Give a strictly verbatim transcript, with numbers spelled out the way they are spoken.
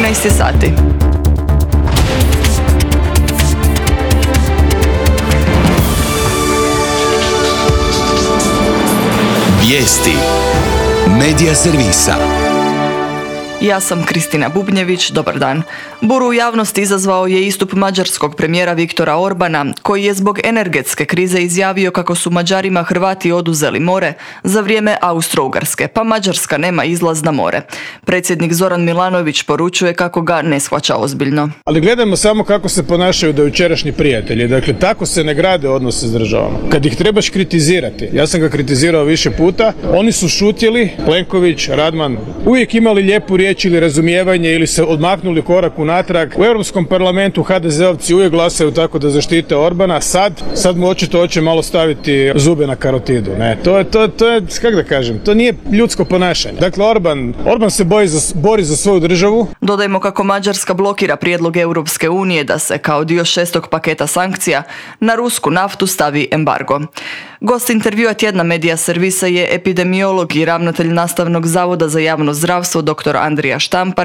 trinaest je sati. Vijesti Medija servisa. Ja sam Kristina Bubnjević, dobar dan. Buru u javnosti izazvao je istup mađarskog premijera Viktora Orbana, koji je zbog energetske krize izjavio kako su Mađarima Hrvati oduzeli more za vrijeme Austro-Ugarske, pa Mađarska nema izlaz na more. Predsjednik Zoran Milanović poručuje kako ga ne shvaća ozbiljno. Ali gledajmo samo kako se ponašaju dojučerašnji prijatelji. Dakle, tako se ne grade odnose s državama. Kad ih trebaš kritizirati, ja sam ga kritizirao više puta, oni su šutjeli, Plenković, Radman, uvijek imali lijepu riječ ili razumijevanje ili se odmaknuli korak unatrag. U Europskom parlamentu ha de zeovci uvijek glasaju tako da zaštite Orbana. Sad, sad mu očito hoće malo staviti zube na karotidu. Ne, to je, to, to je, kako da kažem, to nije ljudsko ponašanje. Dakle, Orban, Orban se boji za, bori za svoju državu. Dodajmo kako Mađarska blokira prijedlog Europske unije da se kao dio šestog paketa sankcija na rusku naftu stavi embargo. Gost intervjua tjedna Medija servisa je epidemiolog i ravnatelj Nastavnog zavoda za javno zdravstvo dr. Andrija Štampar,